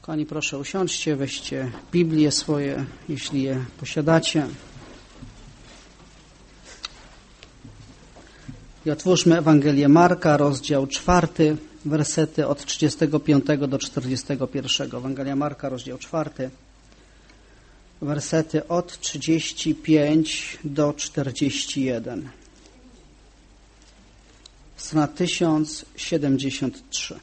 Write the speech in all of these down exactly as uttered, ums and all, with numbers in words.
Kochani, proszę usiądźcie, weźcie Biblię swoje, jeśli je posiadacie. I otwórzmy Ewangelię Marka, rozdział czwarty, wersety od trzydziestego piątego do czterdziestego pierwszego. Ewangelia Marka, rozdział czwarty, wersety od trzydziestu pięciu do czterdziestu jeden. Strona tysiąc siedemdziesiąt trzy.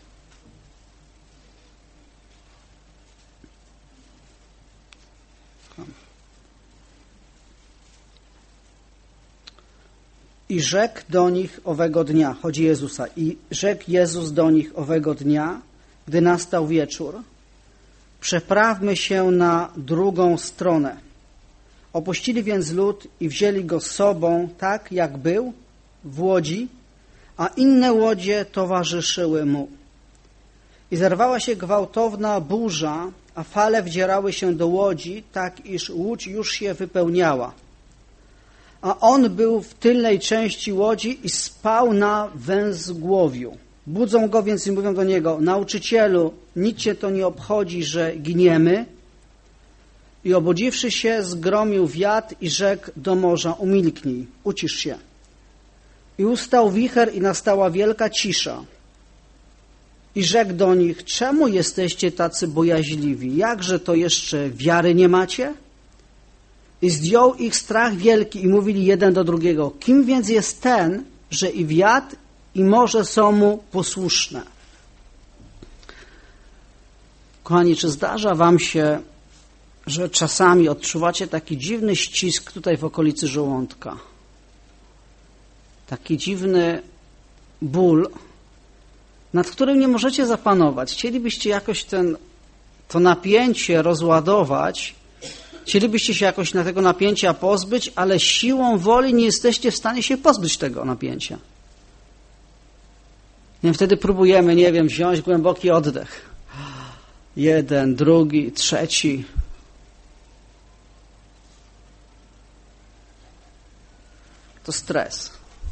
I rzekł do nich owego dnia, chodzi Jezusa, i rzekł Jezus do nich owego dnia, gdy nastał wieczór, przeprawmy się na drugą stronę. Opuścili więc lud i wzięli go z sobą tak, jak był, w łodzi, a inne łodzie towarzyszyły mu. I zerwała się gwałtowna burza, a fale wdzierały się do łodzi, tak iż łódź już się wypełniała. A on był w tylnej części łodzi i spał na węzgłowiu. Budzą go więc i mówią do niego: nauczycielu, nic cię to nie obchodzi, że giniemy? I obudziwszy się, zgromił wiatr i rzekł do morza: umilknij, ucisz się. I ustał wicher i nastała wielka cisza. I rzekł do nich: czemu jesteście tacy bojaźliwi? Jakże to jeszcze wiary nie macie? I zdjął ich strach wielki i mówili jeden do drugiego: kim więc jest ten, że i wiatr, i morze są mu posłuszne? Kochani, czy zdarza wam się, że czasami odczuwacie taki dziwny ścisk tutaj w okolicy żołądka? Taki dziwny ból, nad którym nie możecie zapanować. Chcielibyście jakoś ten, to napięcie rozładować, chcielibyście się jakoś na tego napięcia pozbyć, ale siłą woli nie jesteście w stanie się pozbyć tego napięcia. I wtedy próbujemy, nie wiem, wziąć głęboki oddech. Jeden, drugi, trzeci. To stres.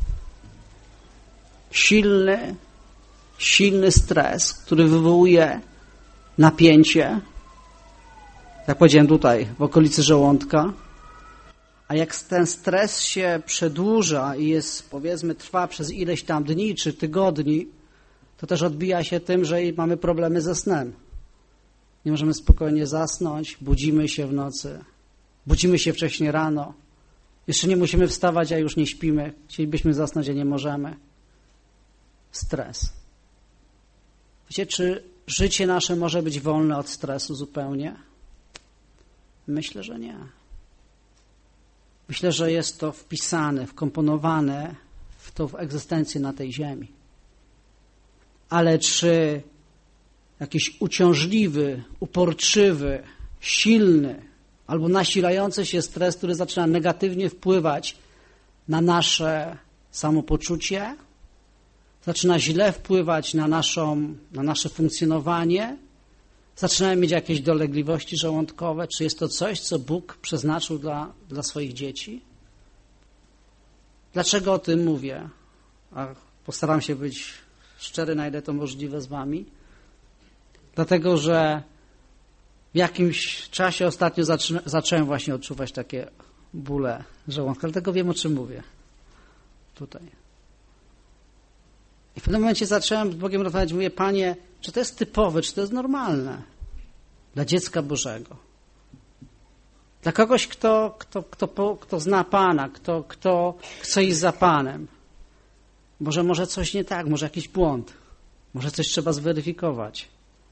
Silny, silny stres, który wywołuje napięcie, jak powiedziałem tutaj, w okolicy żołądka. A jak ten stres się przedłuża i jest, powiedzmy, trwa przez ileś tam dni czy tygodni, to też odbija się tym, że mamy problemy ze snem. Nie możemy spokojnie zasnąć, budzimy się w nocy, budzimy się wcześniej rano. Jeszcze nie musimy wstawać, a już nie śpimy. Chcielibyśmy zasnąć, a nie możemy. Stres. Wiecie, czy życie nasze może być wolne od stresu zupełnie? Myślę, że nie. Myślę, że jest to wpisane, wkomponowane w tą egzystencję na tej ziemi. Ale czy jakiś uciążliwy, uporczywy, silny albo nasilający się stres, który zaczyna negatywnie wpływać na nasze samopoczucie, zaczyna źle wpływać na, naszą, na nasze funkcjonowanie, zaczynamy mieć jakieś dolegliwości żołądkowe. Czy jest to coś, co Bóg przeznaczył dla, dla swoich dzieci? Dlaczego o tym mówię? A postaram się być szczery, na ile to możliwe z wami. Dlatego, że w jakimś czasie ostatnio zaczę, zacząłem właśnie odczuwać takie bóle żołądka. Dlatego wiem, o czym mówię. Tutaj. I w pewnym momencie zacząłem z Bogiem rozmawiać. Mówię: Panie, czy to jest typowe, czy to jest normalne dla dziecka Bożego? Dla kogoś, kto, kto, kto, kto zna Pana, kto, kto chce iść za Panem. Może, może coś nie tak, może jakiś błąd, może coś trzeba zweryfikować.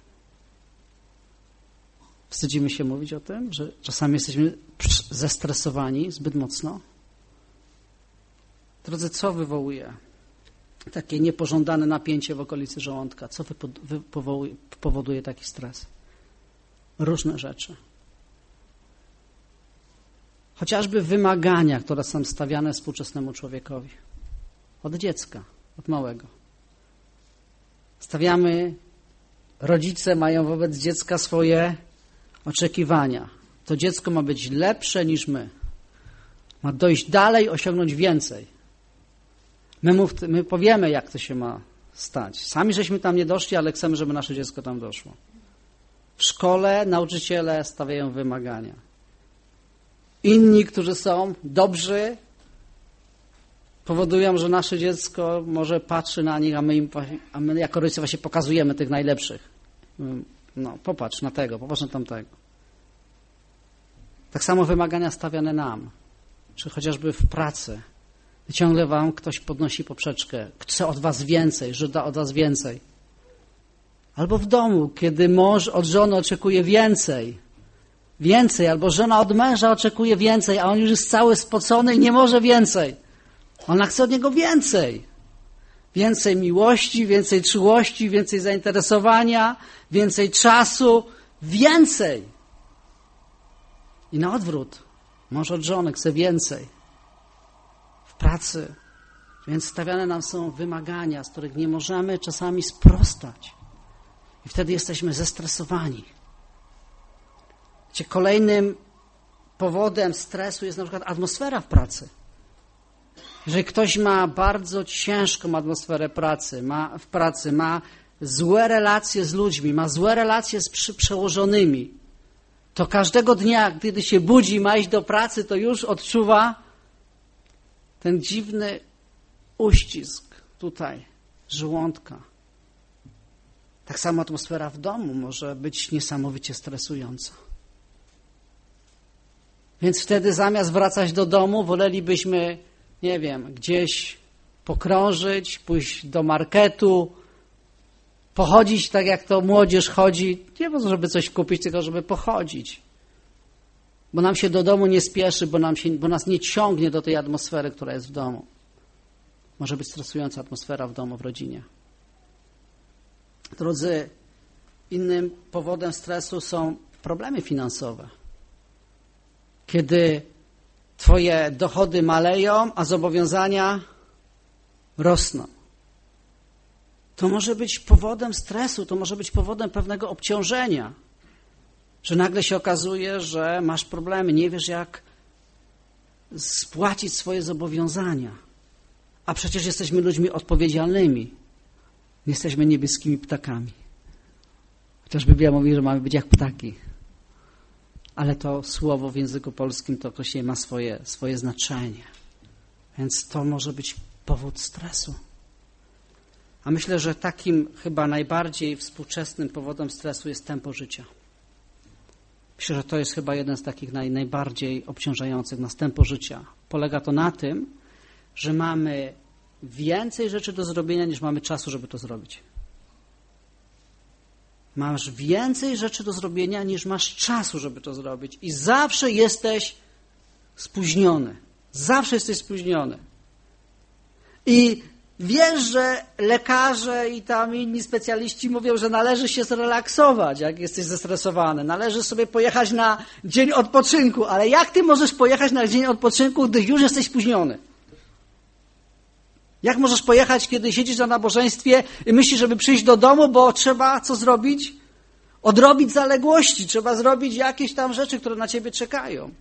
Wstydzimy się mówić o tym, że czasami jesteśmy zestresowani zbyt mocno. Drodzy, co wywołuje takie niepożądane napięcie w okolicy żołądka? Co powoduje taki stres? Różne rzeczy. Chociażby wymagania, które są stawiane współczesnemu człowiekowi. Od dziecka, od małego. Stawiamy, rodzice mają wobec dziecka swoje oczekiwania. To dziecko ma być lepsze niż my. Ma dojść dalej, osiągnąć więcej. My, mów, my powiemy, jak to się ma stać. Sami żeśmy tam nie doszli, ale chcemy, żeby nasze dziecko tam doszło. W szkole nauczyciele stawiają wymagania. Inni, którzy są dobrzy, powodują, że nasze dziecko może patrzy na nich, a my, im, a my jako rodzice właśnie pokazujemy tych najlepszych. No, popatrz na tego, popatrz na tamtego. Tak samo wymagania stawiane nam, czy chociażby w pracy. Ciągle wam ktoś podnosi poprzeczkę, chce od was więcej, żąda od was więcej. Albo w domu, kiedy mąż od żony oczekuje więcej, więcej, albo żona od męża oczekuje więcej, a on już jest cały spocony i nie może więcej. Ona chce od niego więcej. Więcej miłości, więcej czułości, więcej zainteresowania, więcej czasu, więcej. I na odwrót, mąż od żony chce więcej. W pracy. Więc stawiane nam są wymagania, z których nie możemy czasami sprostać. I wtedy jesteśmy zestresowani. Wiecie, kolejnym powodem stresu jest na przykład atmosfera w pracy. Jeżeli ktoś ma bardzo ciężką atmosferę pracy, ma w pracy, ma złe relacje z ludźmi, ma złe relacje z przełożonymi, to każdego dnia, gdy się budzi i ma iść do pracy, to już odczuwa ten dziwny uścisk tutaj, żołądka. Tak samo atmosfera w domu może być niesamowicie stresująca. Więc wtedy zamiast wracać do domu, wolelibyśmy, nie wiem, gdzieś pokrążyć, pójść do marketu, pochodzić tak jak to młodzież chodzi, nie po to, żeby coś kupić, tylko żeby pochodzić. Bo nam się do domu nie spieszy, bo, nam się, bo nas nie ciągnie do tej atmosfery, która jest w domu. Może być stresująca atmosfera w domu, w rodzinie. Drodzy, innym powodem stresu są problemy finansowe. Kiedy twoje dochody maleją, a zobowiązania rosną. To może być powodem stresu, to może być powodem pewnego obciążenia. Że nagle się okazuje, że masz problemy, nie wiesz jak spłacić swoje zobowiązania. A przecież jesteśmy ludźmi odpowiedzialnymi. Nie jesteśmy niebieskimi ptakami. Chociaż Biblia mówi, że mamy być jak ptaki. Ale to słowo w języku polskim to określenie ma swoje, swoje znaczenie. Więc to może być powód stresu. A myślę, że takim chyba najbardziej współczesnym powodem stresu jest tempo życia. Myślę, że to jest chyba jeden z takich naj, najbardziej obciążających nas, tempo życia. Polega to na tym, że mamy więcej rzeczy do zrobienia, niż mamy czasu, żeby to zrobić. Masz więcej rzeczy do zrobienia, niż masz czasu, żeby to zrobić. I zawsze jesteś spóźniony. Zawsze jesteś spóźniony. I wiesz, że lekarze i tam inni specjaliści mówią, że należy się zrelaksować, jak jesteś zestresowany. Należy sobie pojechać na dzień odpoczynku. Ale jak ty możesz pojechać na dzień odpoczynku, gdy już jesteś spóźniony? Jak możesz pojechać, kiedy siedzisz na nabożeństwie i myślisz, żeby przyjść do domu, bo trzeba co zrobić? Odrobić zaległości, trzeba zrobić jakieś tam rzeczy, które na ciebie czekają.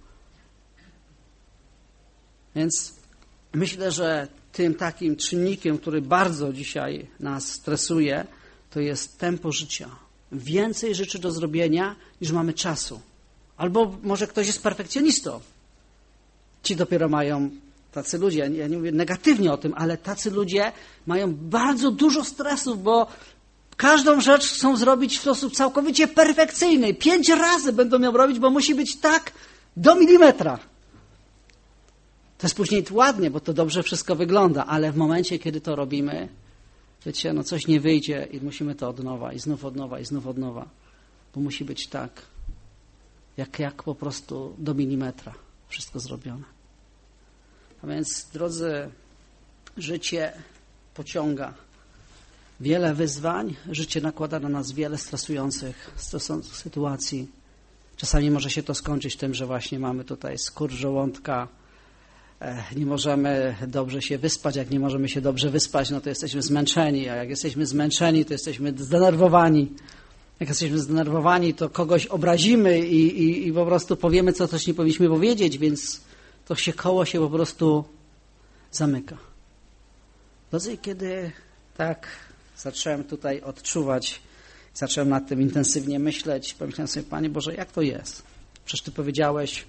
Więc myślę, że tym takim czynnikiem, który bardzo dzisiaj nas stresuje, to jest tempo życia. Więcej rzeczy do zrobienia, niż mamy czasu. Albo może ktoś jest perfekcjonistą. Ci dopiero mają... Tacy ludzie, ja nie mówię negatywnie o tym, ale tacy ludzie mają bardzo dużo stresów, bo każdą rzecz chcą zrobić w sposób całkowicie perfekcyjny. Pięć razy będą ją robić, bo musi być tak do milimetra. To jest później ładnie, bo to dobrze wszystko wygląda, ale w momencie, kiedy to robimy, wiecie, no coś nie wyjdzie i musimy to od nowa, i znów od nowa, i znów od nowa. Bo musi być tak, jak, jak po prostu do milimetra wszystko zrobione. A więc, drodzy, życie pociąga wiele wyzwań, życie nakłada na nas wiele stresujących, stresujących sytuacji. Czasami może się to skończyć tym, że właśnie mamy tutaj skurcz żołądka, nie możemy dobrze się wyspać. Jak nie możemy się dobrze wyspać, no to jesteśmy zmęczeni, a jak jesteśmy zmęczeni, to jesteśmy zdenerwowani. Jak jesteśmy zdenerwowani, to kogoś obrazimy i, i, i po prostu powiemy, co coś nie powinniśmy powiedzieć, więc to się koło się po prostu zamyka. Drodzy, kiedy tak zacząłem tutaj odczuwać, Zacząłem nad tym intensywnie myśleć. Pomyślałem sobie, Panie Boże, jak to jest? Przecież Ty powiedziałeś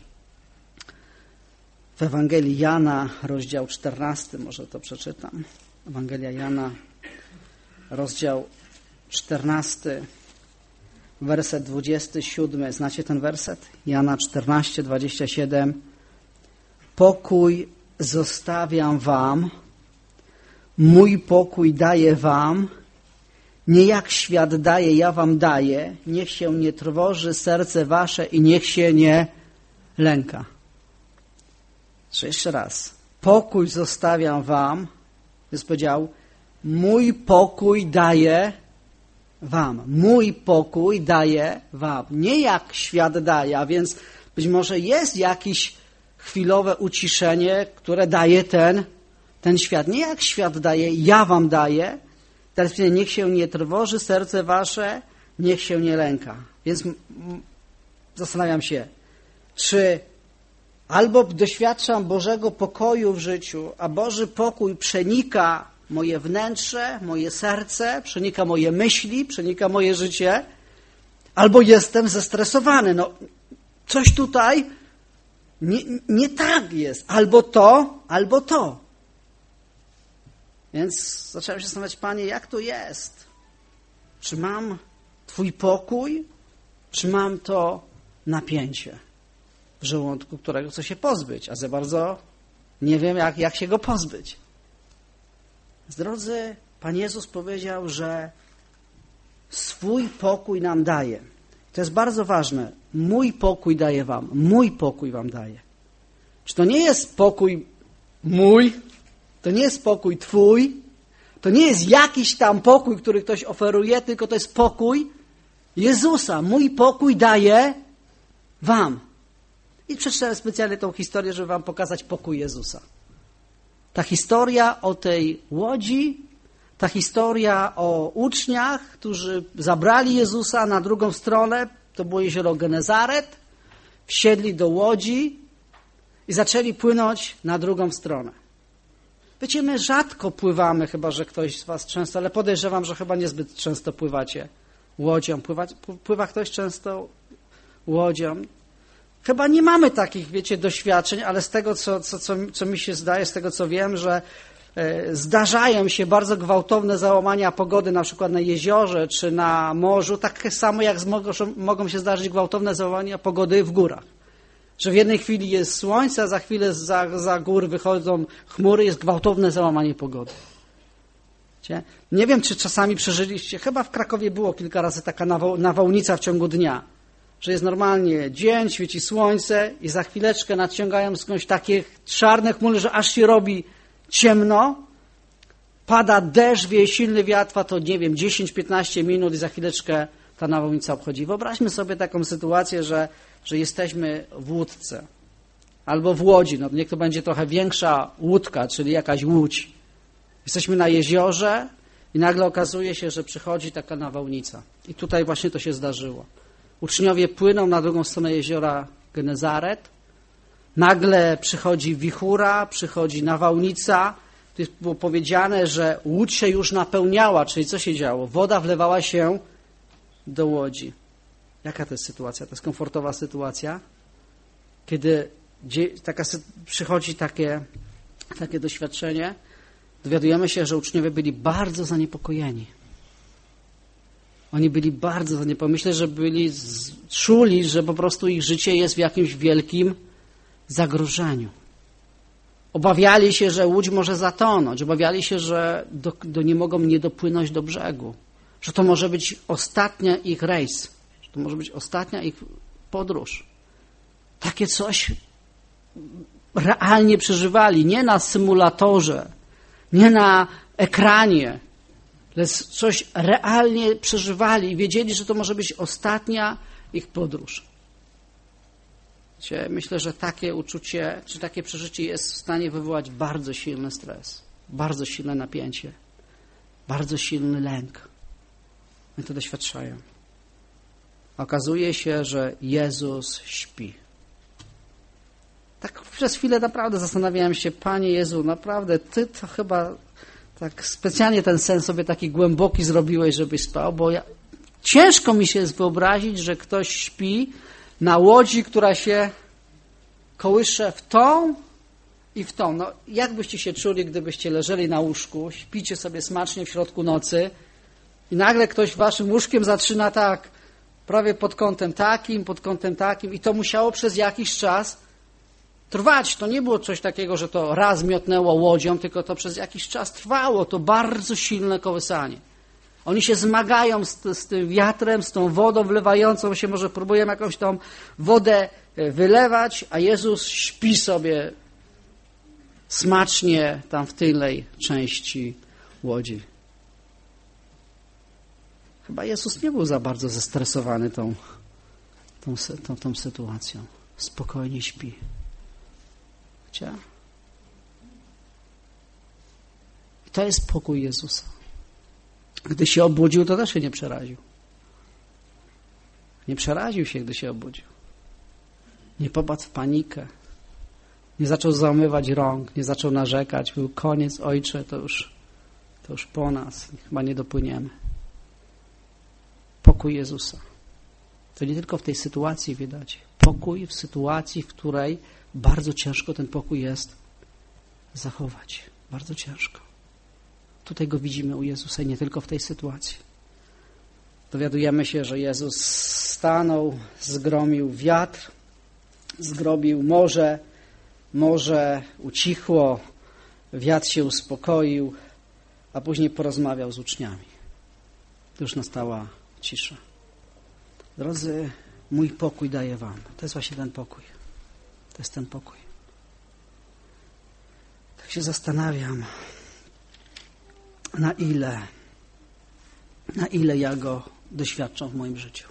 w Ewangelii Jana, rozdział czternasty, może to przeczytam. Ewangelia Jana, rozdział czternasty, werset dwudziesty siódmy. Znacie ten werset? Jana czternaście, dwadzieścia siedem. Pokój zostawiam wam, mój pokój daję wam, nie jak świat daje, ja wam daję. Niech się nie trwoży serce wasze i niech się nie lęka. Czy jeszcze raz. Pokój zostawiam wam. Jezus powiedział, mój pokój daję wam. Mój pokój daję wam. Nie jak świat daje, a więc być może jest jakieś chwilowe uciszenie, które daje ten, ten świat. Nie jak świat daje, ja wam daję. Teraz niech się nie trwoży serce wasze, niech się nie lęka. Więc m- m- zastanawiam się, czy albo doświadczam Bożego pokoju w życiu, a Boży pokój przenika moje wnętrze, moje serce, przenika moje myśli, przenika moje życie, albo jestem zestresowany. No, coś tutaj nie, nie tak jest. Albo to, albo to. Więc zacząłem się zastanawiać, Panie, jak to jest? Czy mam Twój pokój, czy mam to napięcie w żołądku, którego chcę się pozbyć, a za bardzo nie wiem, jak, jak się go pozbyć. Drodzy, Pan Jezus powiedział, że swój pokój nam daje. To jest bardzo ważne. Mój pokój daję wam. Mój pokój wam daję. Czy to nie jest pokój mój? To nie jest pokój twój? To nie jest jakiś tam pokój, który ktoś oferuje, tylko to jest pokój Jezusa. Mój pokój daję wam. I przeczytałem specjalnie tą historię, żeby wam pokazać pokój Jezusa. Ta historia o tej łodzi, ta historia o uczniach, którzy zabrali Jezusa na drugą stronę, to było jezioro Genezaret, wsiedli do łodzi i zaczęli płynąć na drugą stronę. Wiecie, my rzadko pływamy, chyba że ktoś z was często, ale podejrzewam, że chyba niezbyt często pływacie łodzią. Pływa, pływa ktoś często łodzią? Chyba nie mamy takich, wiecie, doświadczeń, ale z tego, co, co, co, co mi się zdaje, z tego, co wiem, że e, zdarzają się bardzo gwałtowne załamania pogody, na przykład na jeziorze czy na morzu, tak samo jak mogą, mogą się zdarzyć gwałtowne załamania pogody w górach. Że w jednej chwili jest słońce, a za chwilę za, za gór wychodzą chmury, jest gwałtowne załamanie pogody. Wiecie? Nie wiem, czy czasami przeżyliście, chyba w Krakowie było kilka razy taka nawał, nawałnica w ciągu dnia, że jest normalnie dzień, świeci słońce i za chwileczkę nadciągają skądś takie czarne chmury, że aż się robi ciemno, pada deszcz, wieje silny wiatr, a to nie wiem, dziesięć piętnaście minut i za chwileczkę ta nawałnica obchodzi. Wyobraźmy sobie taką sytuację, że, że jesteśmy w łódce albo w łodzi, no niech to będzie trochę większa łódka, czyli jakaś łódź. Jesteśmy na jeziorze i nagle okazuje się, że przychodzi taka nawałnica. I tutaj właśnie to się zdarzyło. Uczniowie płyną na drugą stronę jeziora Genezaret. Nagle przychodzi wichura, przychodzi nawałnica. Tu jest było powiedziane, że łódź się już napełniała, czyli co się działo? Woda wlewała się do łodzi. Jaka to jest sytuacja? To jest komfortowa sytuacja? Kiedy taka, przychodzi takie, takie doświadczenie, dowiadujemy się, że uczniowie byli bardzo zaniepokojeni. Oni byli bardzo zaniepokojeni. Myślę, że byli czuli, że po prostu ich życie jest w jakimś wielkim zagrożeniu. Obawiali się, że łódź może zatonąć. Obawiali się, że do, do, nie mogą nie dopłynąć do brzegu. Że to może być ostatnia ich rejs. Że to może być ostatnia ich podróż. Takie coś realnie przeżywali. Nie na symulatorze, nie na ekranie, ale coś realnie przeżywali i wiedzieli, że to może być ostatnia ich podróż. Myślę, że takie uczucie, czy takie przeżycie jest w stanie wywołać bardzo silny stres, bardzo silne napięcie, bardzo silny lęk. Oni to doświadczają. Okazuje się, że Jezus śpi. Tak przez chwilę naprawdę zastanawiałem się, Panie Jezu, naprawdę Ty to chyba tak specjalnie ten sen sobie taki głęboki zrobiłeś, żebyś spał, bo ja Ciężko mi się jest wyobrazić, że ktoś śpi na łodzi, która się kołysze w tą i w tą. No, jak byście się czuli, gdybyście leżeli na łóżku, śpicie sobie smacznie w środku nocy i nagle ktoś waszym łóżkiem zaczyna tak, prawie pod kątem takim, pod kątem takim i to musiało przez jakiś czas trwać. To nie było coś takiego, że to raz miotnęło łodzią, tylko to przez jakiś czas trwało. To bardzo silne kołysanie. Oni się zmagają z, z tym wiatrem, z tą wodą wlewającą się, może próbują jakąś tą wodę wylewać, a Jezus śpi sobie smacznie tam w tylnej części łodzi. Chyba Jezus nie był za bardzo zestresowany tą, tą, tą, tą sytuacją. Spokojnie śpi. Wiecie? I to jest pokój Jezusa. Gdy się obudził, to też się nie przeraził. Nie przeraził się, gdy się obudził. Nie popadł w panikę. Nie zaczął załamywać rąk, nie zaczął narzekać. Był koniec, Ojcze, to już, to już po nas. Chyba nie dopłyniemy. Pokój Jezusa. To nie tylko w tej sytuacji widać. Pokój w sytuacji, w której bardzo ciężko ten pokój jest zachować. Bardzo ciężko. Tutaj go widzimy u Jezusa i nie tylko w tej sytuacji. Dowiadujemy się, że Jezus stanął, zgromił wiatr, zgromił morze, morze ucichło, wiatr się uspokoił, a później porozmawiał z uczniami. To już nastała cisza. Drodzy, mój pokój daję wam. To jest właśnie ten pokój. To jest ten pokój. Tak się zastanawiam, na ile, na ile ja go doświadczam w moim życiu.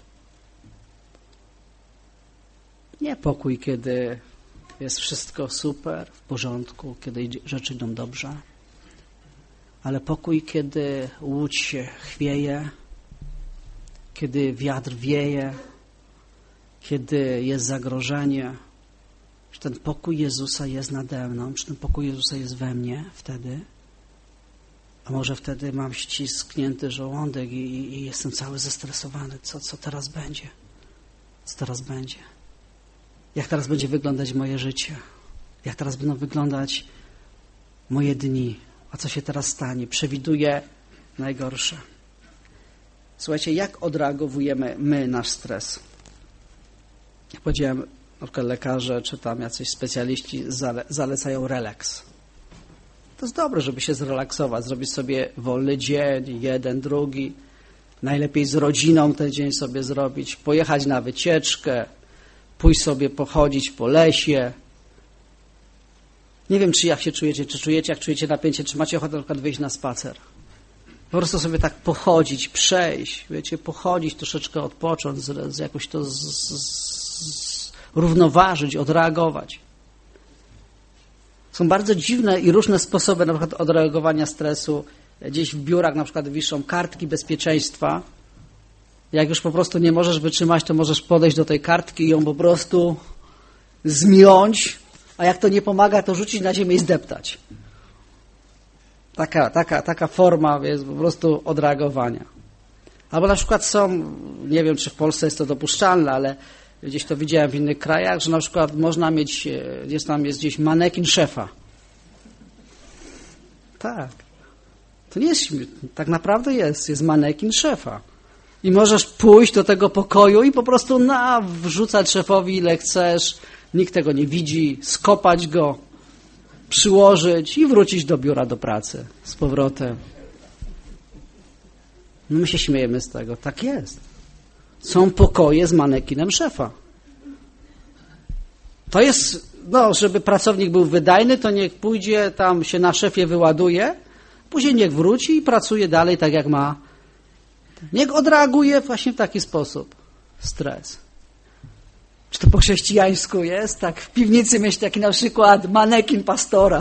Nie pokój, kiedy jest wszystko super, w porządku, kiedy rzeczy idą dobrze, ale pokój, kiedy łódź się chwieje, kiedy wiatr wieje, kiedy jest zagrożenie. Czy ten pokój Jezusa jest nade mną? Czy ten pokój Jezusa jest we mnie wtedy? A może wtedy mam ścisknięty żołądek i, i, i jestem cały zestresowany. Co, co teraz będzie? Co teraz będzie? Jak teraz będzie wyglądać moje życie? Jak teraz będą wyglądać moje dni? A co się teraz stanie? Przewiduję najgorsze. Słuchajcie, jak odreagowujemy my nasz stres? Jak powiedziałem, na przykład lekarze czy tam jacyś specjaliści zale, zalecają relaks. To jest dobre, żeby się zrelaksować, zrobić sobie wolny dzień, jeden, drugi. Najlepiej z rodziną ten dzień sobie zrobić, pojechać na wycieczkę, pójść sobie pochodzić po lesie. Nie wiem, czy jak się czujecie, czy czujecie, jak czujecie napięcie, czy macie ochotę na przykład wyjść na spacer. Po prostu sobie tak pochodzić, przejść, wiecie, pochodzić, troszeczkę odpocząć, z, z jakoś to z, z, równoważyć, odreagować. Są bardzo dziwne i różne sposoby na przykład odreagowania stresu. Gdzieś w biurach na przykład wiszą kartki bezpieczeństwa. Jak już po prostu nie możesz wytrzymać, to możesz podejść do tej kartki i ją po prostu zmiąć, a jak to nie pomaga, to rzucić na ziemię i zdeptać. Taka, taka, taka forma jest po prostu odreagowania. Albo na przykład są, nie wiem, czy w Polsce jest to dopuszczalne, ale gdzieś to widziałem w innych krajach, że na przykład można mieć, jest tam jest gdzieś manekin szefa. Tak. To nie jest, tak naprawdę jest, jest manekin szefa. I możesz pójść do tego pokoju i po prostu na, wrzucać szefowi ile chcesz, nikt tego nie widzi, skopać go, przyłożyć i wrócić do biura, do pracy z powrotem. No my się śmiejemy z tego. Tak jest. Są pokoje z manekinem szefa. To jest, no, żeby pracownik był wydajny, to niech pójdzie, tam się na szefie wyładuje, później niech wróci i pracuje dalej tak jak ma. Niech odreaguje właśnie w taki sposób. Stres. Czy to po chrześcijańsku jest? Tak, w piwnicy mieć taki na przykład manekin pastora.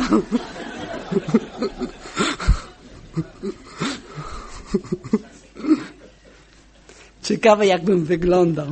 Ciekawe, jakbym wyglądał.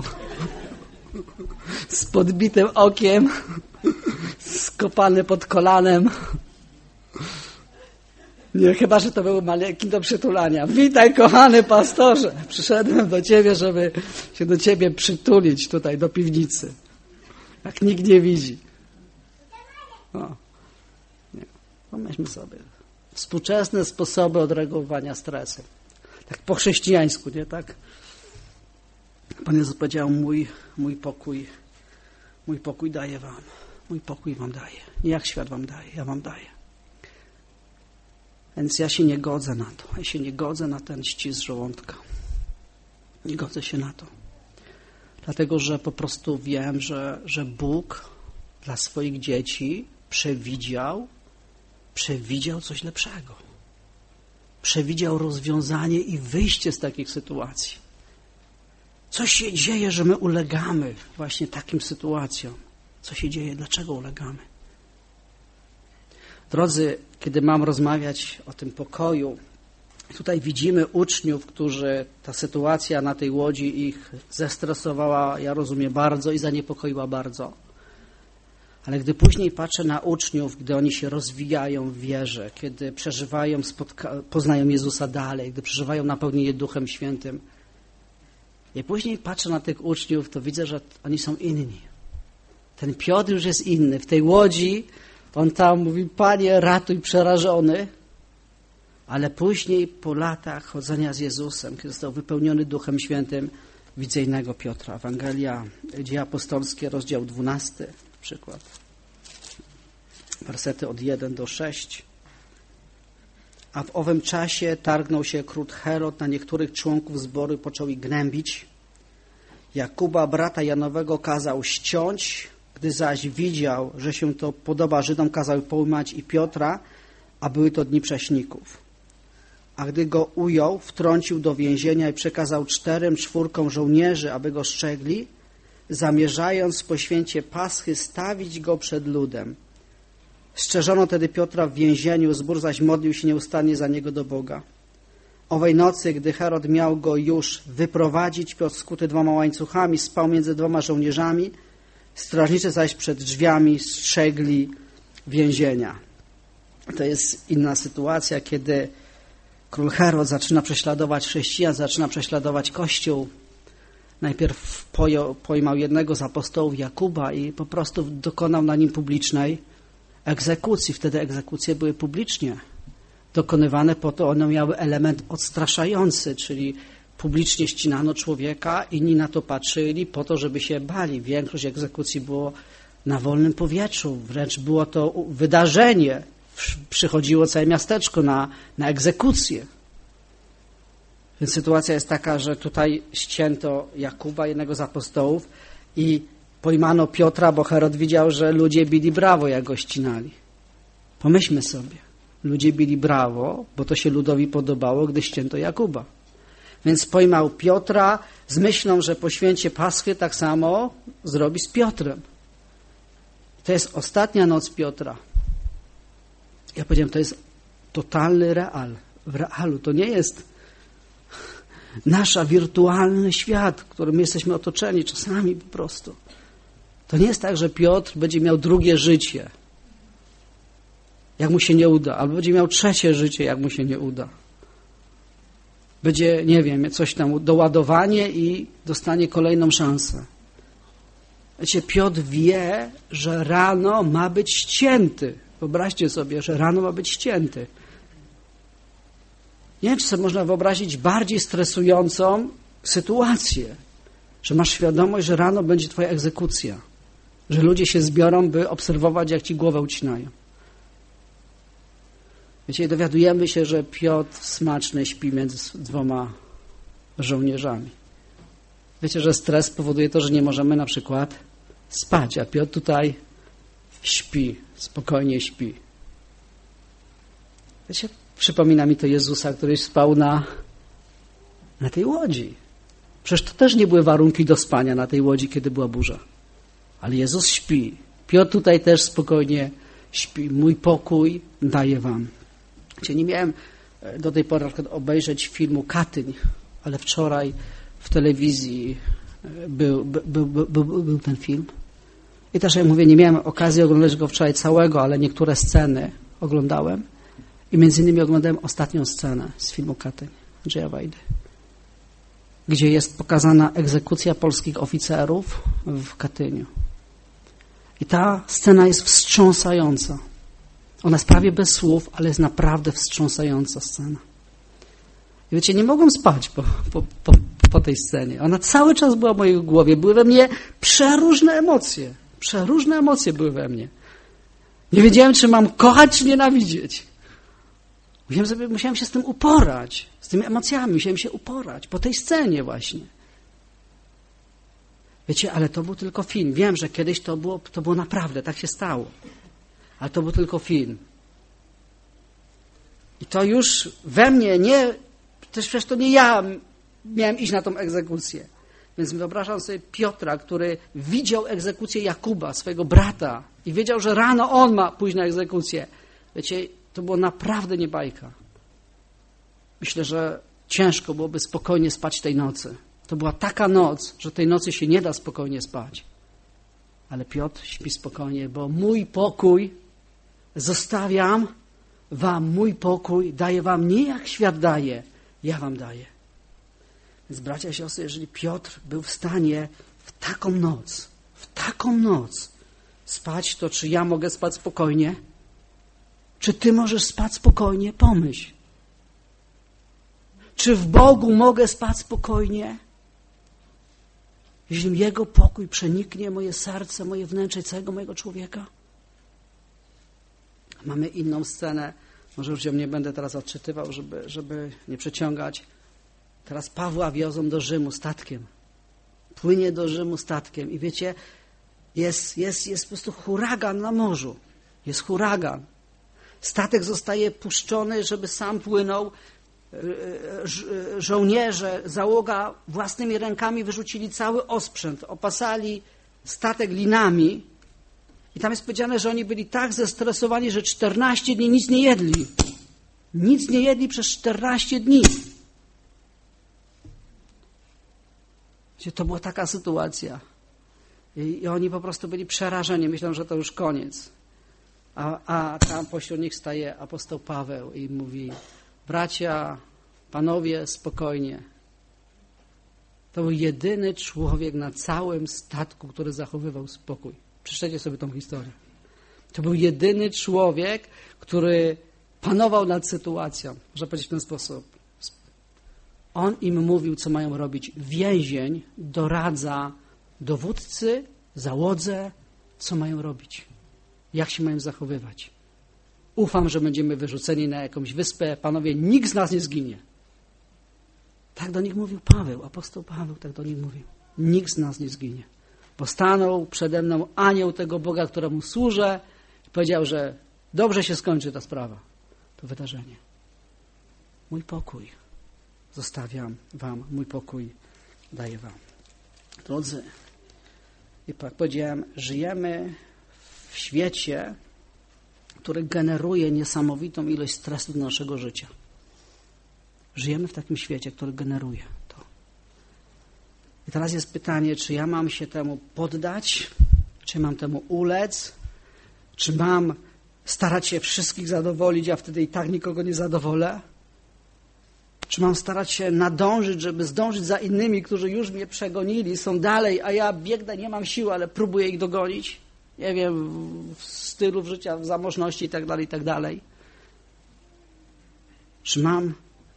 Z podbitym okiem, skopany pod kolanem. Nie, chyba że to był manekin do przytulania. Witaj, kochany pastorze. Przyszedłem do ciebie, żeby się do ciebie przytulić tutaj do piwnicy. Jak nikt nie widzi. O. Nie. Pomyślmy sobie. Współczesne sposoby odreagowania stresu. Tak po chrześcijańsku, nie tak? Pan Jezus powiedział, mój, mój pokój, mój pokój daję wam. Mój pokój wam daję. Nie jak świat wam daje, ja wam daję. Więc ja się nie godzę na to. Ja się nie godzę na ten ścisk żołądka. Nie godzę się na to. Dlatego, że po prostu wiem, że, że Bóg dla swoich dzieci przewidział, przewidział coś lepszego. Przewidział rozwiązanie i wyjście z takich sytuacji. Co się dzieje, że my ulegamy właśnie takim sytuacjom? Co się dzieje? Dlaczego ulegamy? Drodzy, kiedy mam rozmawiać o tym pokoju, tutaj widzimy uczniów, którzy ta sytuacja na tej łodzi ich zestresowała, ja rozumiem, bardzo i zaniepokoiła bardzo. Ale gdy później patrzę na uczniów, gdy oni się rozwijają w wierze, kiedy przeżywają, spotka- poznają Jezusa dalej, gdy przeżywają napełnienie Duchem Świętym, i później patrzę na tych uczniów, to widzę, że oni są inni. Ten Piotr już jest inny. W tej łodzi on tam mówi, Panie, ratuj, przerażony. Ale później po latach chodzenia z Jezusem, kiedy został wypełniony Duchem Świętym, widzę innego Piotra. Ewangelia, Dzieje Apostolskie, rozdział dwunasty, przykład. Wersety od jeden do sześciu. A w owym czasie targnął się król Herod na niektórych członków zboru i począł ich gnębić. Jakuba, brata Janowego, kazał ściąć, gdy zaś widział, że się to podoba Żydom, kazał pojmać i Piotra, a były to dni prześników. A gdy go ujął, wtrącił do więzienia i przekazał czterem, czwórkom żołnierzy, aby go strzegli, zamierzając po święcie Paschy stawić go przed ludem. Strzeżono tedy Piotra w więzieniu, zbór zaś modlił się nieustannie za niego do Boga. Owej nocy, gdy Herod miał go już wyprowadzić, Piotr skuty dwoma łańcuchami spał między dwoma żołnierzami, strażnicy zaś przed drzwiami strzegli więzienia. To jest inna sytuacja, kiedy król Herod zaczyna prześladować chrześcijan, zaczyna prześladować Kościół. Najpierw pojmał jednego z apostołów, Jakuba, i po prostu dokonał na nim publicznej egzekucji. Wtedy egzekucje były publicznie dokonywane, po to one miały element odstraszający, czyli publicznie ścinano człowieka, inni na to patrzyli po to, żeby się bali. Większość egzekucji było na wolnym powietrzu, wręcz było to wydarzenie. Przychodziło całe miasteczko na, na egzekucję. Więc sytuacja jest taka, że tutaj ścięto Jakuba, jednego z apostołów, i pojmano Piotra, bo Herod widział, że ludzie bili brawo, jak go ścinali. Pomyślmy sobie. Ludzie bili brawo, bo to się ludowi podobało, gdy ścięto Jakuba. Więc pojmał Piotra z myślą, że po święcie Paschy tak samo zrobi z Piotrem. To jest ostatnia noc Piotra. Ja powiedziałem, to jest totalny real. W realu to nie jest nasz wirtualny świat, w którym jesteśmy otoczeni czasami po prostu. To nie jest tak, że Piotr będzie miał drugie życie, jak mu się nie uda, albo będzie miał trzecie życie, jak mu się nie uda. Będzie, nie wiem, coś tam doładowanie i dostanie kolejną szansę. Wiecie, Piotr wie, że rano ma być ścięty. Wyobraźcie sobie, że rano ma być ścięty. Nie wiem, czy sobie można wyobrazić bardziej stresującą sytuację, że masz świadomość, że rano będzie twoja egzekucja, że ludzie się zbiorą, by obserwować, jak ci głowę ucinają. Wiecie, dowiadujemy się, że Piotr smaczny śpi między dwoma żołnierzami. Wiecie, że stres powoduje to, że nie możemy na przykład spać, a Piotr tutaj śpi, spokojnie śpi. Wiecie, przypomina mi to Jezusa, który spał na, na tej łodzi. Przecież to też nie były warunki do spania na tej łodzi, kiedy była burza. Ale Jezus śpi. Piotr tutaj też spokojnie śpi. Mój pokój daję wam. Wiecie, nie miałem do tej pory na przykład obejrzeć filmu Katyń, ale wczoraj w telewizji był, był, był, był, był ten film. I też, jak mówię, nie miałem okazji oglądać go wczoraj całego, ale niektóre sceny oglądałem. I między innymi oglądałem ostatnią scenę z filmu Katyń Andrzeja Wajdy, gdzie jest pokazana egzekucja polskich oficerów w Katyniu. I ta scena jest wstrząsająca. Ona jest prawie bez słów, ale jest naprawdę wstrząsająca scena. I wiecie, nie mogłem spać po, po, po, po tej scenie. Ona cały czas była w mojej głowie. Były we mnie przeróżne emocje. Przeróżne emocje były we mnie. Nie wiedziałem, czy mam kochać, czy nienawidzieć. Musiałem, sobie, musiałem się z tym uporać. Z tymi emocjami musiałem się uporać. Po tej scenie właśnie. Wiecie, ale to był tylko film. Wiem, że kiedyś to było, to było naprawdę, tak się stało. Ale to był tylko film. I to już we mnie nie, też przecież to nie ja miałem iść na tą egzekucję. Więc wyobrażam sobie Piotra, który widział egzekucję Jakuba, swojego brata i wiedział, że rano on ma pójść na egzekucję. Wiecie, to było naprawdę nie bajka. Myślę, że ciężko byłoby spokojnie spać tej nocy. To była taka noc, że tej nocy się nie da spokojnie spać. Ale Piotr śpi spokojnie, bo mój pokój zostawiam wam, mój pokój daję wam nie jak świat daje, ja wam daję. Więc bracia i siostry, jeżeli Piotr był w stanie w taką noc, w taką noc spać, to czy ja mogę spać spokojnie? Czy ty możesz spać spokojnie? Pomyśl. Czy w Bogu mogę spać spokojnie? Jeśli Jego pokój przeniknie moje serce, moje wnętrze, całego mojego człowieka? Mamy inną scenę, może już ją nie będę teraz odczytywał, żeby, żeby nie przeciągać. Teraz Pawła wiozą do Rzymu statkiem. Płynie do Rzymu statkiem i wiecie, jest, jest, jest po prostu huragan na morzu. Jest huragan. Statek zostaje puszczony, żeby sam płynął. Żo- żołnierze, załoga własnymi rękami wyrzucili cały osprzęt, opasali statek linami i tam jest powiedziane, że oni byli tak zestresowani, że czternaście dni nic nie jedli. Nic nie jedli przez czternaście dni. To była taka sytuacja. I, i oni po prostu byli przerażeni. Myślą, że to już koniec. A, a tam pośród nich staje apostoł Paweł i mówi: bracia, panowie, spokojnie. To był jedyny człowiek na całym statku, który zachowywał spokój. Przeczytajcie sobie tą historię. To był jedyny człowiek, który panował nad sytuacją. Można powiedzieć w ten sposób. On im mówił, co mają robić. Więzień doradza dowódcy, załodze, co mają robić. Jak się mają zachowywać. Ufam, że będziemy wyrzuceni na jakąś wyspę. Panowie, nikt z nas nie zginie. Tak do nich mówił Paweł, apostoł Paweł tak do nich mówił. Nikt z nas nie zginie. Bo stanął przede mną anioł tego Boga, któremu służę i powiedział, że dobrze się skończy ta sprawa, to wydarzenie. Mój pokój zostawiam wam, mój pokój daję wam. Drodzy, i jak powiedziałem, żyjemy w świecie, który generuje niesamowitą ilość stresu do naszego życia. Żyjemy w takim świecie, który generuje to. I teraz jest pytanie, czy ja mam się temu poddać, czy mam temu ulec, czy mam starać się wszystkich zadowolić, a wtedy i tak nikogo nie zadowolę? Czy mam starać się nadążyć, żeby zdążyć za innymi, którzy już mnie przegonili, są dalej, a ja biegnę, nie mam siły, ale próbuję ich dogonić? Nie wiem, w stylu życia, w zamożności i tak dalej, i tak dalej. Czy mam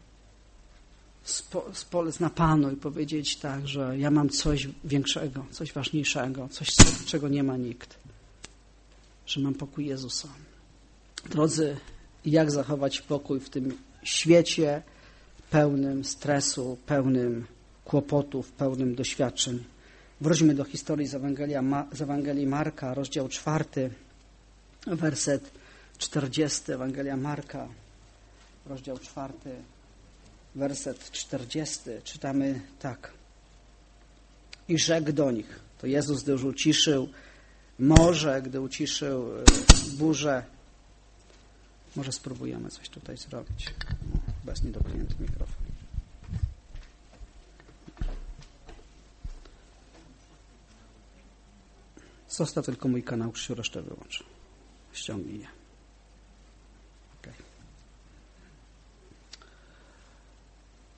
spo, spolec na Panu i powiedzieć tak, że ja mam coś większego, coś ważniejszego, coś, czego nie ma nikt. Że mam pokój Jezusa. Drodzy, jak zachować pokój w tym świecie pełnym stresu, pełnym kłopotów, pełnym doświadczeń? Wróćmy do historii z Ewangelii, z Ewangelii Marka, rozdział czwarty, werset czterdziesty. Ewangelia Marka, rozdział czwarty, werset czterdziesty. Czytamy tak. I rzekł do nich, to Jezus, gdy już uciszył morze, gdy uciszył burzę. Może spróbujemy coś tutaj zrobić. Chyba jest niedopięty mikrofon. Został tylko mój kanał, Krzysiu, resztę wyłącz. Ściągnij je. Okay.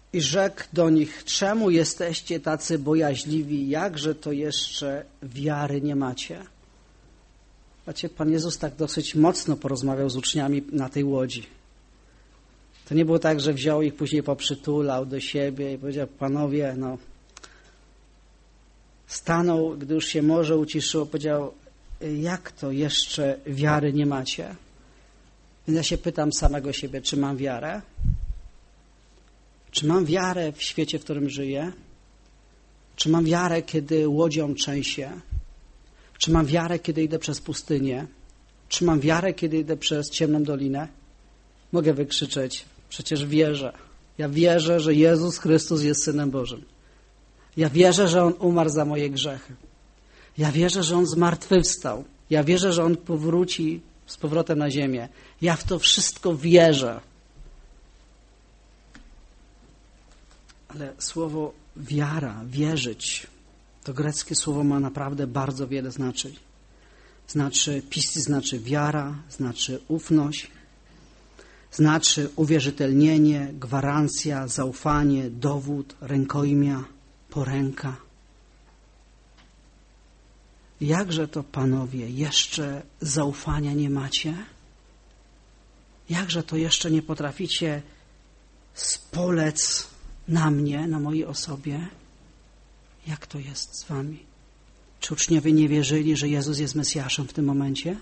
I rzekł do nich, czemu jesteście tacy bojaźliwi, jakże to jeszcze wiary nie macie? Wiecie, Pan Jezus tak dosyć mocno porozmawiał z uczniami na tej łodzi. To nie było tak, że wziął ich, później poprzytulał do siebie i powiedział, panowie, no, stanął, gdy już się morze uciszyło, powiedział, jak to jeszcze wiary nie macie? Więc ja się pytam samego siebie, czy mam wiarę? Czy mam wiarę w świecie, w którym żyję? Czy mam wiarę, kiedy łodzią trzęsie? Czy mam wiarę, kiedy idę przez pustynię? Czy mam wiarę, kiedy idę przez ciemną dolinę? Mogę wykrzyczeć, przecież wierzę. Ja wierzę, że Jezus Chrystus jest Synem Bożym. Ja wierzę, że On umarł za moje grzechy. Ja wierzę, że On zmartwychwstał. Ja wierzę, że On powróci z powrotem na ziemię. Ja w to wszystko wierzę. Ale słowo wiara, wierzyć, to greckie słowo ma naprawdę bardzo wiele znaczeń. Znaczy, pisci znaczy wiara, znaczy ufność, znaczy uwierzytelnienie, gwarancja, zaufanie, dowód, rękojmia, poręka. Jakże to, panowie, jeszcze zaufania nie macie? Jakże to jeszcze nie potraficie spolec na mnie, na mojej osobie? Jak to jest z wami? Czy uczniowie nie wierzyli, że Jezus jest Mesjaszem w tym momencie?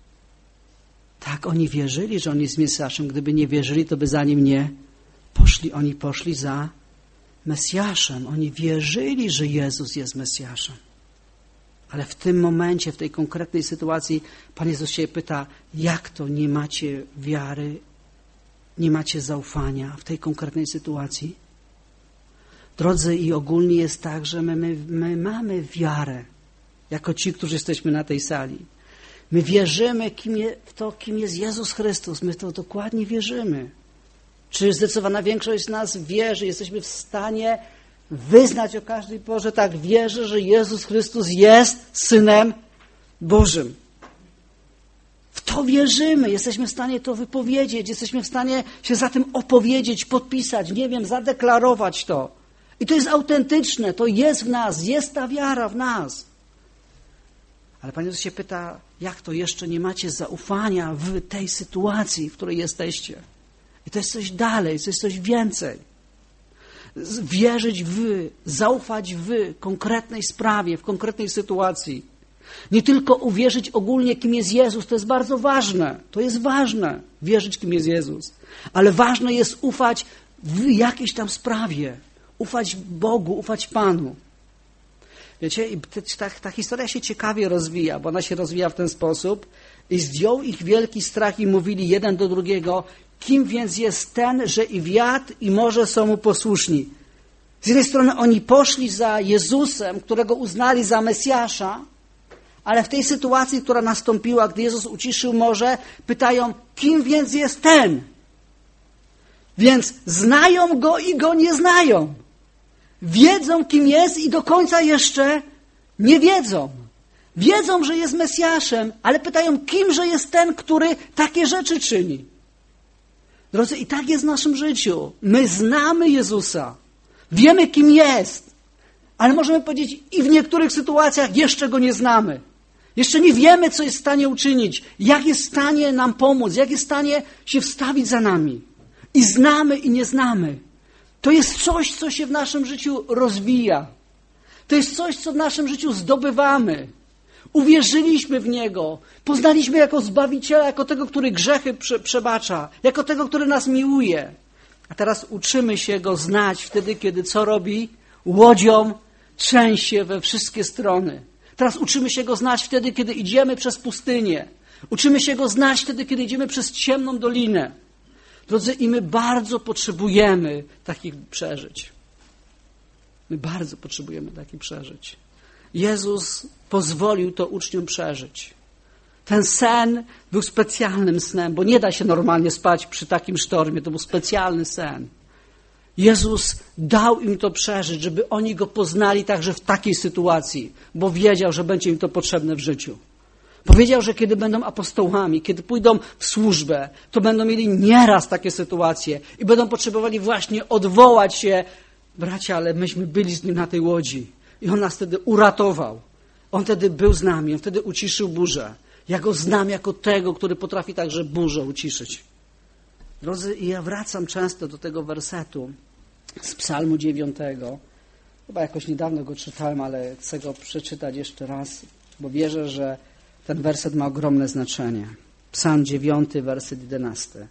Tak, oni wierzyli, że On jest Mesjaszem. Gdyby nie wierzyli, to by za Nim nie poszli. Oni poszli za Mesjaszem. Oni wierzyli, że Jezus jest Mesjaszem. Ale w tym momencie, w tej konkretnej sytuacji Pan Jezus się pyta, jak to nie macie wiary, nie macie zaufania w tej konkretnej sytuacji? Drodzy, i ogólnie jest tak, że my, my, my mamy wiarę, jako ci, którzy jesteśmy na tej sali. My wierzymy kim je, w to, kim jest Jezus Chrystus. My w to dokładnie wierzymy. Czy zdecydowana większość z nas wierzy, jesteśmy w stanie wyznać o każdej porze, tak, wierzę, że Jezus Chrystus jest Synem Bożym. W to wierzymy, jesteśmy w stanie to wypowiedzieć, jesteśmy w stanie się za tym opowiedzieć, podpisać, nie wiem, zadeklarować to. I to jest autentyczne, to jest w nas, jest ta wiara w nas. Ale Pan Jezus się pyta, jak to jeszcze nie macie zaufania w tej sytuacji, w której jesteście? I to jest coś dalej, to jest coś więcej. Wierzyć w, zaufać w konkretnej sprawie, w konkretnej sytuacji. Nie tylko uwierzyć ogólnie, kim jest Jezus, to jest bardzo ważne. To jest ważne, wierzyć, kim jest Jezus. Ale ważne jest ufać w jakiejś tam sprawie. Ufać Bogu, ufać Panu. Wiecie, ta, ta historia się ciekawie rozwija, bo ona się rozwija w ten sposób. I zdjął ich wielki strach i mówili jeden do drugiego, kim więc jest ten, że i wiatr, i morze są mu posłuszni. Z jednej strony oni poszli za Jezusem, którego uznali za Mesjasza, ale w tej sytuacji, która nastąpiła, gdy Jezus uciszył morze, pytają, kim więc jest ten? Więc znają Go i Go nie znają. Wiedzą, kim jest i do końca jeszcze nie wiedzą. Wiedzą, że jest Mesjaszem, ale pytają, kimże jest ten, który takie rzeczy czyni. Drodzy, i tak jest w naszym życiu. My znamy Jezusa. Wiemy, kim jest. Ale możemy powiedzieć, i w niektórych sytuacjach jeszcze Go nie znamy. Jeszcze nie wiemy, co jest w stanie uczynić. Jak jest w stanie nam pomóc. Jak jest w stanie się wstawić za nami. I znamy, i nie znamy. To jest coś, co się w naszym życiu rozwija. To jest coś, co w naszym życiu zdobywamy. Uwierzyliśmy w Niego. Poznaliśmy jako Zbawiciela, jako tego, który grzechy prze, przebacza. Jako tego, który nas miłuje. A teraz uczymy się Go znać wtedy, kiedy co robi? Łodzią trzęsie we wszystkie strony. Teraz uczymy się Go znać wtedy, kiedy idziemy przez pustynię. Uczymy się Go znać wtedy, kiedy idziemy przez ciemną dolinę. Drodzy, i my bardzo potrzebujemy takich przeżyć. My bardzo potrzebujemy takich przeżyć. Jezus pozwolił to uczniom przeżyć. Ten sen był specjalnym snem, bo nie da się normalnie spać przy takim sztormie. To był specjalny sen. Jezus dał im to przeżyć, żeby oni Go poznali także w takiej sytuacji, bo wiedział, że będzie im to potrzebne w życiu. Powiedział, że kiedy będą apostołami, kiedy pójdą w służbę, to będą mieli nieraz takie sytuacje i będą potrzebowali właśnie odwołać się. Bracia, ale myśmy byli z nim na tej łodzi i on nas wtedy uratował. On wtedy był z nami, on wtedy uciszył burzę. Ja go znam jako tego, który potrafi także burzę uciszyć. Drodzy, ja wracam często do tego wersetu z Psalmu dziewiątego. Chyba jakoś niedawno go czytałem, ale chcę go przeczytać jeszcze raz, bo wierzę, że ten werset ma ogromne znaczenie. Psalm dziewiąty, werset jedenasty.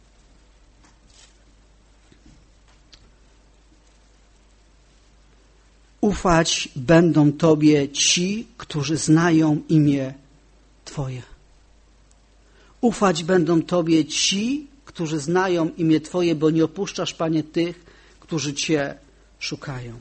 Ufać będą Tobie ci, którzy znają imię Twoje. Ufać będą Tobie ci, którzy znają imię Twoje, bo nie opuszczasz, Panie, tych, którzy Cię szukają.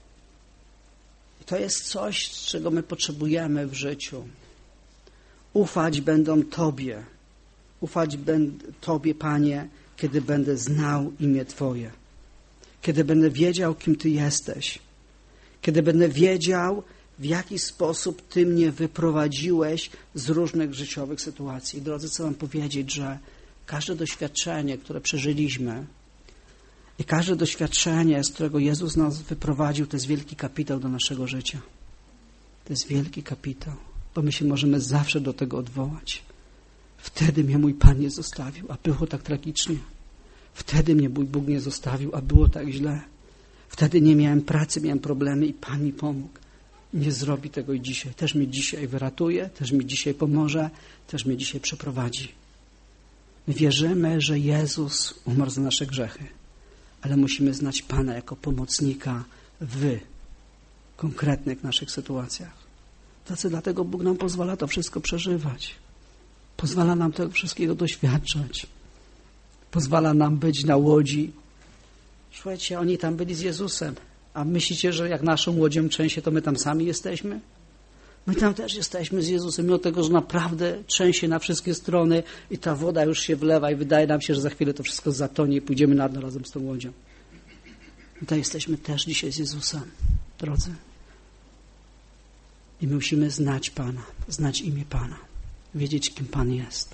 I to jest coś, czego my potrzebujemy w życiu. Ufać będą Tobie. Ufać będę Tobie, Panie, kiedy będę znał imię Twoje. Kiedy będę wiedział, kim Ty jesteś. Kiedy będę wiedział, w jaki sposób Ty mnie wyprowadziłeś z różnych życiowych sytuacji. Drodzy, chcę wam powiedzieć, że każde doświadczenie, które przeżyliśmy i każde doświadczenie, z którego Jezus nas wyprowadził, to jest wielki kapitał do naszego życia. To jest wielki kapitał, bo my się możemy zawsze do tego odwołać. Wtedy mnie mój Pan nie zostawił, a było tak tragicznie. Wtedy mnie mój Bóg nie zostawił, a było tak źle. Wtedy nie miałem pracy, miałem problemy i Pan mi pomógł. Nie zrobi tego i dzisiaj. Też mnie dzisiaj wyratuje, też mi dzisiaj pomoże, też mnie dzisiaj przeprowadzi. My wierzymy, że Jezus umarł za nasze grzechy, ale musimy znać Pana jako pomocnika w konkretnych naszych sytuacjach. Tacy dlatego Bóg nam pozwala to wszystko przeżywać. Pozwala nam tego wszystkiego doświadczać. Pozwala nam być na łodzi. Słuchajcie, oni tam byli z Jezusem. A myślicie, że jak naszą łodzią trzęsie, to my tam sami jesteśmy? My tam też jesteśmy z Jezusem, mimo tego, że naprawdę trzęsie na wszystkie strony i ta woda już się wlewa i wydaje nam się, że za chwilę to wszystko zatonie i pójdziemy na dno razem z tą łodzią. My tam jesteśmy też dzisiaj z Jezusem, drodzy. I my musimy znać Pana, znać imię Pana, wiedzieć, kim Pan jest.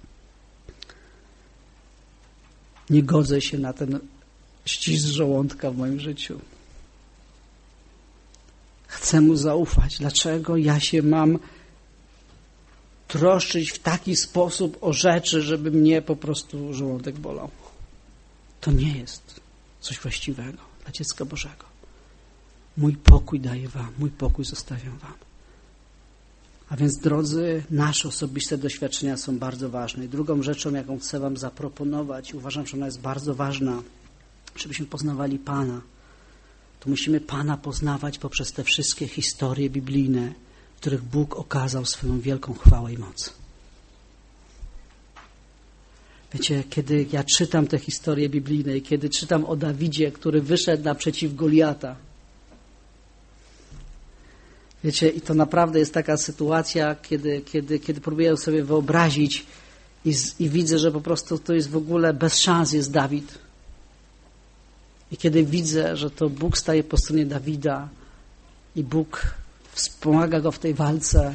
Nie godzę się na ten ścisk żołądka w moim życiu. Chcę Mu zaufać. Dlaczego ja się mam troszczyć w taki sposób o rzeczy, żeby mnie po prostu żołądek bolał? To nie jest coś właściwego dla dziecka Bożego. Mój pokój daję wam, mój pokój zostawiam wam. A więc, drodzy, nasze osobiste doświadczenia są bardzo ważne. I drugą rzeczą, jaką chcę wam zaproponować, uważam, że ona jest bardzo ważna, żebyśmy poznawali Pana, to musimy Pana poznawać poprzez te wszystkie historie biblijne, w których Bóg okazał swoją wielką chwałę i moc. Wiecie, kiedy ja czytam te historie biblijne i kiedy czytam o Dawidzie, który wyszedł naprzeciw Goliata, wiecie, i to naprawdę jest taka sytuacja, kiedy, kiedy, kiedy próbuję sobie wyobrazić i, z, i widzę, że po prostu to jest w ogóle bez szans jest Dawid. I kiedy widzę, że to Bóg staje po stronie Dawida i Bóg wspomaga go w tej walce,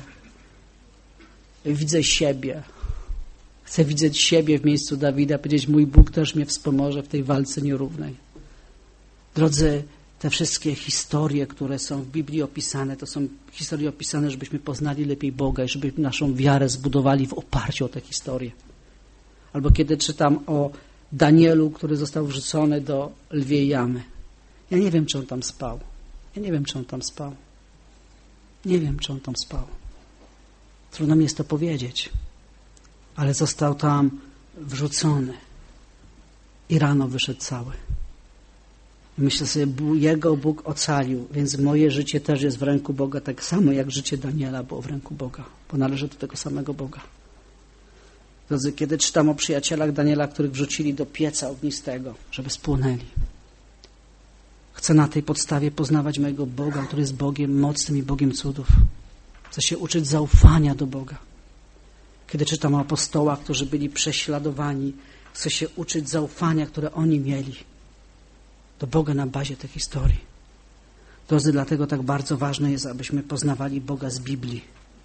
widzę siebie. Chcę widzieć siebie w miejscu Dawida, powiedzieć, mój Bóg też mnie wspomoże w tej walce nierównej. Drodzy, te wszystkie historie, które są w Biblii opisane, to są historie opisane, żebyśmy poznali lepiej Boga i żeby naszą wiarę zbudowali w oparciu o te historie. Albo kiedy czytam o Danielu, który został wrzucony do lwiej jamy. Ja nie wiem, czy on tam spał. Ja nie wiem, czy on tam spał. Nie wiem, czy on tam spał. Trudno mi jest to powiedzieć. Ale został tam wrzucony. I rano wyszedł cały. I myślę sobie, jego Bóg ocalił, więc moje życie też jest w ręku Boga, tak samo jak życie Daniela było w ręku Boga, bo należy do tego samego Boga. Drodzy, kiedy czytam o przyjacielach Daniela, których wrzucili do pieca ognistego, żeby spłonęli. Chcę na tej podstawie poznawać mojego Boga, który jest Bogiem mocnym i Bogiem cudów. Chcę się uczyć zaufania do Boga. Kiedy czytam o apostołach, którzy byli prześladowani, chcę się uczyć zaufania, które oni mieli do Boga na bazie tej historii. Drodzy, dlatego tak bardzo ważne jest, abyśmy poznawali Boga z Biblii.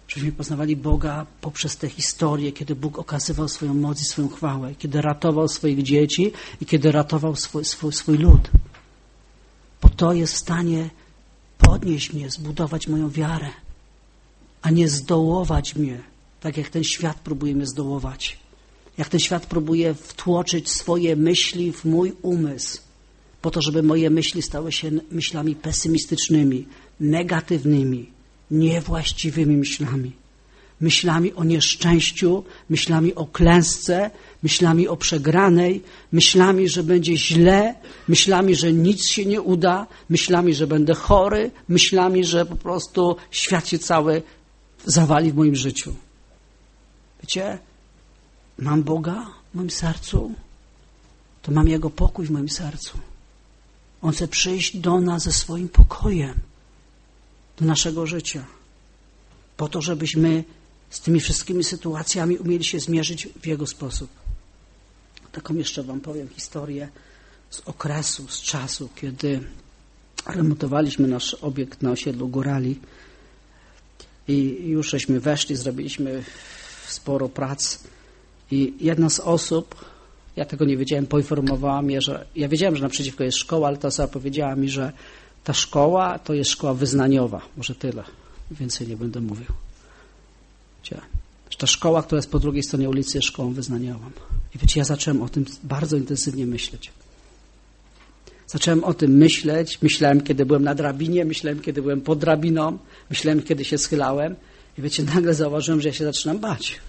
Żebyśmy poznawali Boga poprzez te historie, kiedy Bóg okazywał swoją moc i swoją chwałę, kiedy ratował swoich dzieci i kiedy ratował swój, swój, swój lud. Bo to jest w stanie podnieść mnie, zbudować moją wiarę, a nie zdołować mnie, tak jak ten świat próbuje mnie zdołować. Jak ten świat próbuje wtłoczyć swoje myśli w mój umysł, po to, żeby moje myśli stały się myślami pesymistycznymi, negatywnymi, niewłaściwymi myślami. Myślami o nieszczęściu, myślami o klęsce, myślami o przegranej, myślami, że będzie źle, myślami, że nic się nie uda, myślami, że będę chory, myślami, że po prostu świat się cały zawali w moim życiu. Wiecie, mam Boga w moim sercu, to mam Jego pokój w moim sercu. On chce przyjść do nas ze swoim pokojem, do naszego życia, po to, żebyśmy z tymi wszystkimi sytuacjami umieli się zmierzyć w Jego sposób. Taką jeszcze wam powiem historię z okresu, z czasu, kiedy remontowaliśmy nasz obiekt na osiedlu Górali i już żeśmy weszli, zrobiliśmy sporo prac i jedna z osób, ja tego nie wiedziałem, poinformowała mnie, że ja wiedziałem, że naprzeciwko jest szkoła, ale ta osoba powiedziała mi, że ta szkoła to jest szkoła wyznaniowa. Może tyle. Więcej nie będę mówił. Wiecie, że ta szkoła, która jest po drugiej stronie ulicy, jest szkołą wyznaniową. I wiecie, ja zacząłem o tym bardzo intensywnie myśleć. Zacząłem o tym myśleć. Myślałem, kiedy byłem na drabinie, myślałem, kiedy byłem pod drabiną, myślałem, kiedy się schylałem. I wiecie, nagle zauważyłem, że ja się zaczynam bać.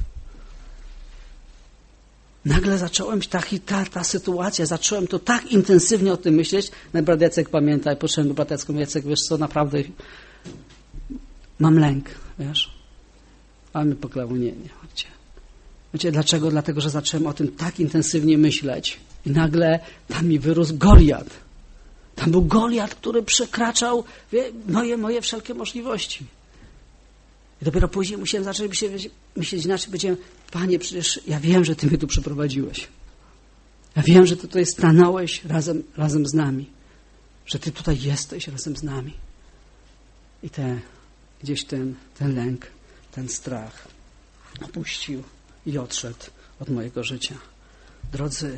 Nagle zacząłem, ta, ta, ta sytuacja, zacząłem to tak intensywnie o tym myśleć. No, brat Jacek pamięta, i poszedłem do brata Jacka, Jacek, wiesz co, naprawdę mam lęk, wiesz. A my poklało, nie, nie, chodźcie. Wiecie, dlaczego? Dlatego, że zacząłem o tym tak intensywnie myśleć. I nagle tam mi wyrósł Goliat. Tam był Goliat, który przekraczał wie, moje, moje wszelkie możliwości. I dopiero później musiałem zacząć myśleć, myśleć inaczej. Powiedziałem, Panie, przecież ja wiem, że Ty mnie tu przyprowadziłeś. Ja wiem, że Ty tutaj stanąłeś razem, razem z nami. Że Ty tutaj jesteś razem z nami. I te, gdzieś ten, ten lęk, ten strach opuścił i odszedł od mojego życia. Drodzy,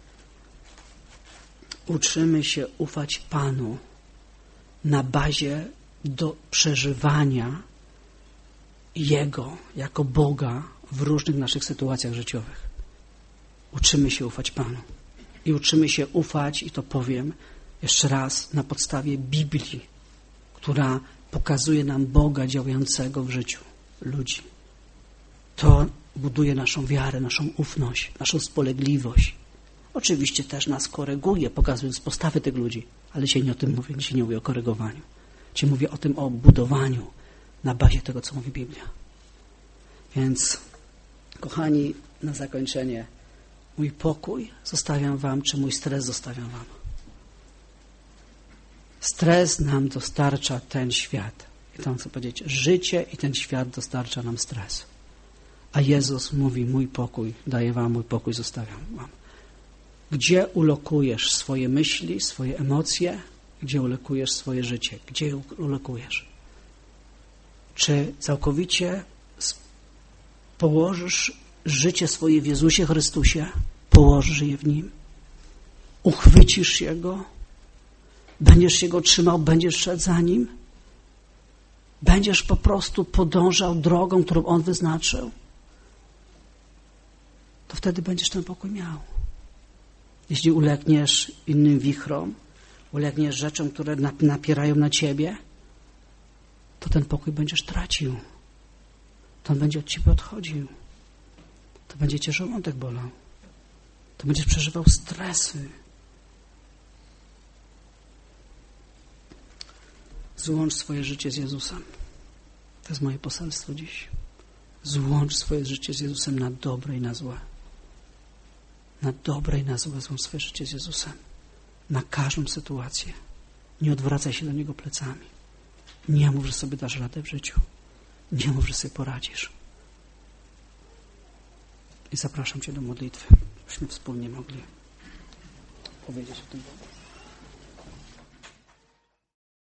uczymy się ufać Panu na bazie do przeżywania Jego jako Boga w różnych naszych sytuacjach życiowych. Uczymy się ufać Panu. I uczymy się ufać, i to powiem jeszcze raz, na podstawie Biblii, która pokazuje nam Boga działającego w życiu ludzi. To buduje naszą wiarę, naszą ufność, naszą spolegliwość. Oczywiście też nas koryguje, pokazując postawy tych ludzi, ale dzisiaj nie o tym mówię, dzisiaj nie mówię o korygowaniu. Dzisiaj mówię o tym, o budowaniu na bazie tego, co mówi Biblia. Więc, kochani, na zakończenie, mój pokój zostawiam wam, czy mój stres zostawiam wam? Stres nam dostarcza ten świat. I tam chcę powiedzieć, życie i ten świat dostarcza nam stres. A Jezus mówi, mój pokój daję wam, mój pokój zostawiam wam. Gdzie ulokujesz swoje myśli, swoje emocje? Gdzie ulokujesz swoje życie? Gdzie je ulokujesz? Czy całkowicie położysz życie swoje w Jezusie Chrystusie? Położysz je w Nim? Uchwycisz się Go? Będziesz się Go trzymał? Będziesz szedł za Nim? Będziesz po prostu podążał drogą, którą On wyznaczył? To wtedy będziesz ten pokój miał. Jeśli ulegniesz innym wichrom, ulegniesz rzeczom, które napierają na ciebie, to ten pokój będziesz tracił. To on będzie od ciebie odchodził. To będzie cię żołądek bolał. To będziesz przeżywał stresy. Złącz swoje życie z Jezusem. To jest moje poselstwo dziś. Złącz swoje życie z Jezusem na dobre i na złe. Na dobre i na złe złącz swoje życie z Jezusem. Na każdą sytuację. Nie odwracaj się do Niego plecami. Nie mów, że sobie dasz radę w życiu. Nie mów, że sobie poradzisz. I zapraszam Cię do modlitwy, byśmy wspólnie mogli powiedzieć o tym Bogu.